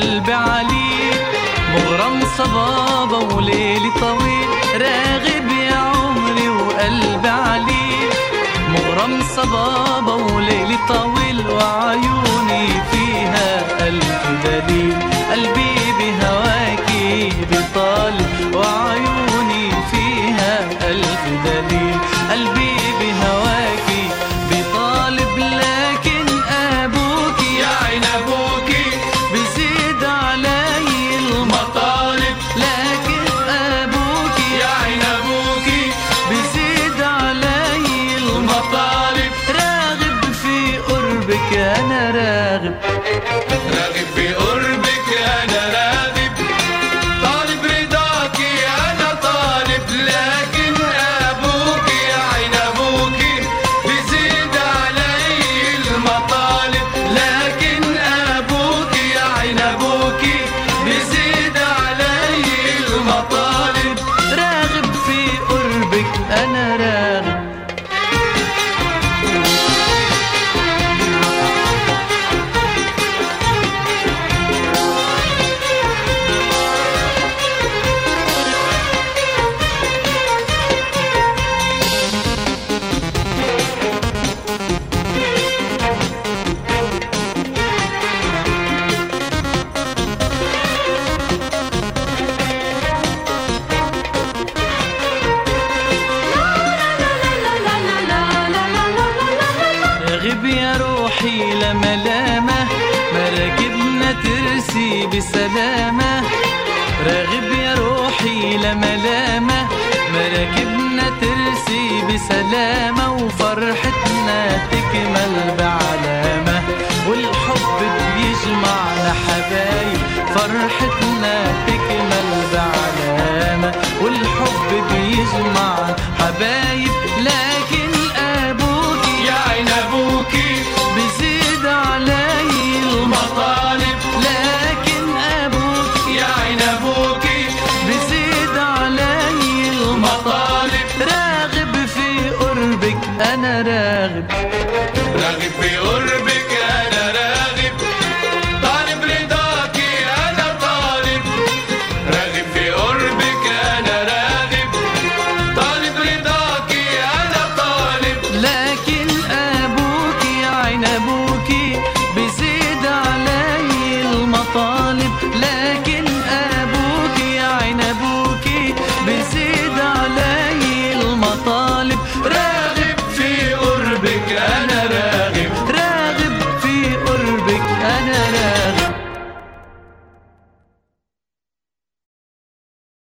وقلبي عليك، مغرم صبابة وليلي طويل، راغب يا عمري وقلبي عليك، مغرم صبابة وليلي طويل، وعيوني فيها ألف دليل، قلبي بهواكي بطالب، وعيوني فيها ألف دليل، قلبي بهواكي بطالب، لكن أبوكي يا عين أبوكي بزيد علي المطالب، لكن أبوكي يا عين أبوكي بزيد علي المطالب، راغب في قربك أنا راغب، راغب في قربك أنا راغب، طالب رضاكي أنا طالب، لكن أبوكي يا عين أبوكي بزيد علي المطالب، لكن أبوكي يا عين أبوكي بزيد علي المطالب، راغب في قربك أنا راغب. راغب يا روحي لملامة، مراكبنا ترسي بسلامة، راغب يا روحي لملامة، مراكبنا ترسي بسلامة، وفرحتنا تكمل بعلامة، والحب بيجمعنا حبايب، فرحتنا